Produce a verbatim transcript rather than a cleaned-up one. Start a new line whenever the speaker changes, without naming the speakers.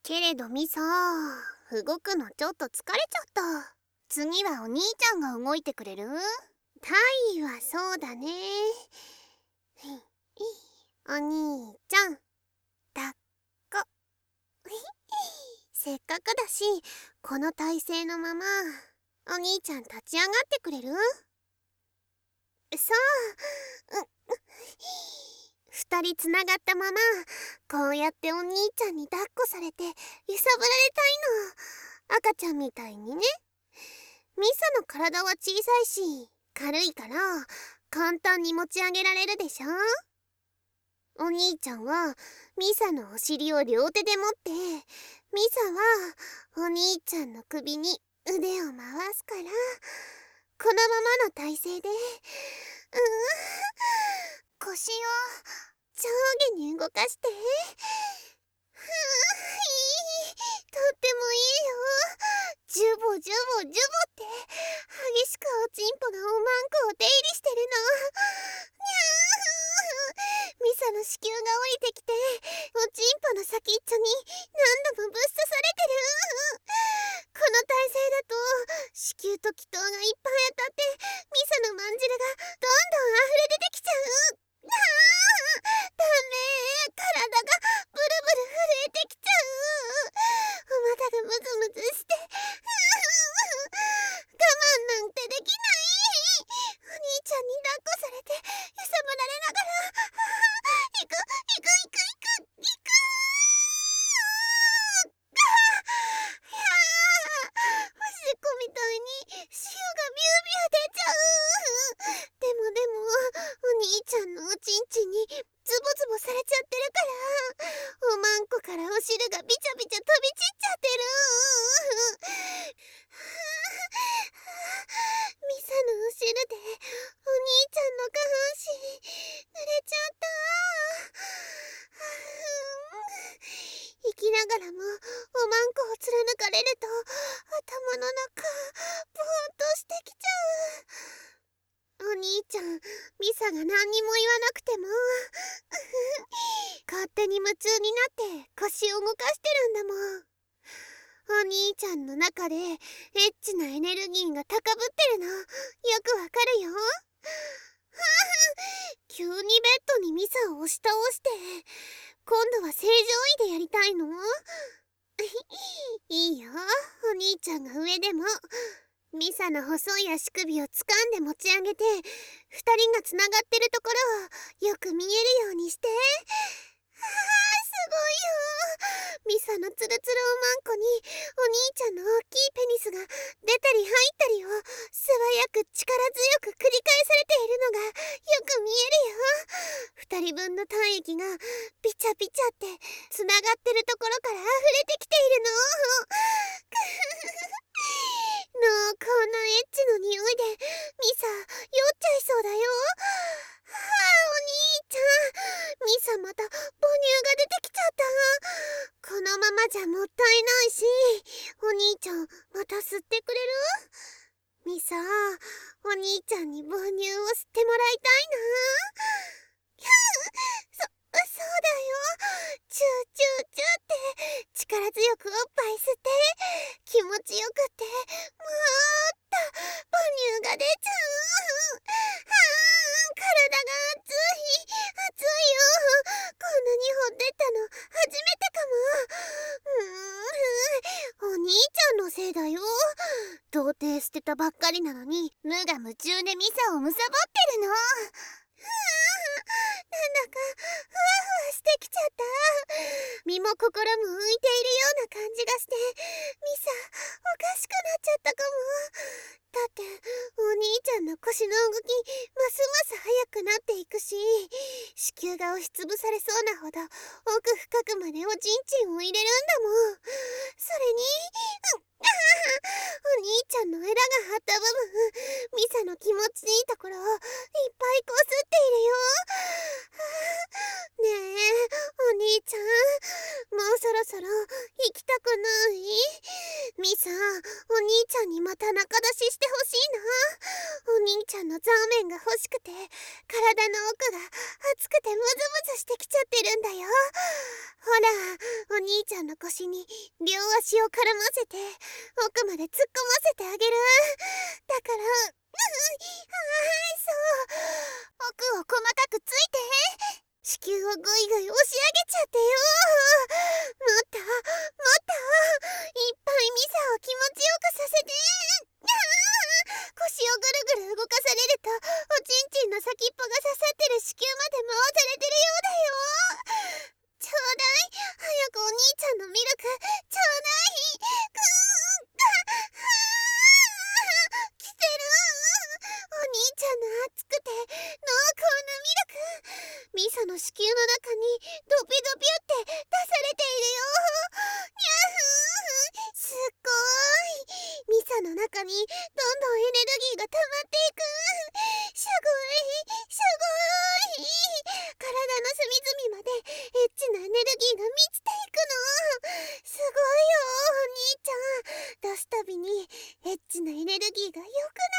けれどミサ、動くのちょっと疲れちゃった。次はお兄ちゃんが動いてくれる？タイはそうだね。お兄ちゃん、抱っこ。せっかくだし、この体勢のまま、お兄ちゃん立ち上がってくれる？そう。二人つながったまま、こうやってお兄ちゃんに抱っこされて揺さぶられたいの。赤ちゃんみたいにね。ミサの体は小さいし軽いから簡単に持ち上げられるでしょ。お兄ちゃんはミサのお尻を両手で持って、ミサはお兄ちゃんの首に腕を回すから、このままの体勢で、うー腰を上下に動かして。ふー、いい、とってもいいよ。ジュボジュボジュボって激しくおちんぽがおまんこを出入りしてるの。にゃー。ミサの子宮が降りてきて、おちんぽの先っちょに何度もぶっ刺されてる。この体勢だと子宮と気筒がいっぱい当たって、ミサのまんじるがどんどん溢れ出てきちゃう。ああ、ダメ、体がブルブル震えてきちゃう。お股がムズムズして、我慢なんてできない。お兄ちゃんに抱っこされて揺さぶられながら、行く行く行く行く行く。いやー、おしっこみたいに塩がビュービュー出ちゃう。でもでもお兄ちゃんのおちんちんにズボズボされちゃってるから、おまんこからお汁がビチャビチャ飛び散っちゃってる。ミサのお汁でお兄ちゃんの下半身濡れちゃった。生きながらもおまんこを貫かれると頭の中ぼーっとしてきちゃう。お兄ちゃん、ミサが何にも言わなくても勝手に夢中になって腰を動かしてるんだもん。お兄ちゃんの中でエッチなエネルギーが高ぶってるの、よくわかるよ。急にベッドにミサを押し倒して、今度は正常位でやりたいの？いいよ、お兄ちゃんが上でも。ミサの細い足首を掴んで持ち上げて、二人がつながってるところをよく見えるようにして。あー、すごいよ。ミサのツルツルおまんこにお兄ちゃんの大きいペニスが出たり入ったりを素早く力強く繰り返されているのがよく見えるよ。二人分の体液がビチャビチャってつながってるところから溢れてきているの。濃厚なエッチの匂いでミサ酔っちゃいそうだよ。はあ、お兄ちゃん、ミサまた母乳が出てきちゃった。このままじゃもったいないし、お兄ちゃんまた吸ってくれる？ミサ、お兄ちゃんに母乳を吸ってもらいたいな。そ、そうだよ。チューチューチューって力強くおっぱい吸って、気持ちよくってもっと母乳が出ちゃう。あー、体が熱い熱いよ。こんなに掘ってったの初めてかも。うーん、お兄ちゃんのせいだよ。童貞捨てたばっかりなのに無我夢中でミサを貪ってるの。なんだかふわふわしてきちゃった。身も心も浮いているような感じがして、ミサおかしくなっちゃったかも。だってお兄ちゃんの腰の動きますます速くなっていくし、子宮が押しつぶされそうなほど奥深くまでおちんちんを入れるんだもん。それに、うん、あお兄ちゃんのエラが張った部分、ミサの気持ちいいところをいっぱいこすっているよ。ねえ、お兄ちゃん、もうそろそろ行きたくない？ミサ、お兄ちゃんにまた仲出ししてほしいな。お兄兄ちゃんのザーメンが欲しくて、体の奥が熱くてムズムズしてきちゃってるんだよ。ほら、お兄ちゃんの腰に両足を絡ませて奥まで突っ込ませてあげる。だから、うん、はいそう、奥を細かくついて、子宮をぐいぐい押し上げちゃってよ。もっともっといっぱいミサを気持ちよくさせて。腰をぐるぐる動かされるとおちんちんの先っぽが刺さってる子宮まで回されてるようだよ。ちょうだい、早くお兄ちゃんのミルクちょうだい。くー来てる。お兄ちゃんの熱くて濃厚なミルク、ミサの子宮の中にドピドピって出されているよ。にゃふー、すっごい。ミサの中にどんどんエネルギーが溜まっていく。すごいすごい。体の隅々までエッチなエネルギーが満ちていくの。すごいよお兄ちゃん。出すたびにエッチなエネルギーが良く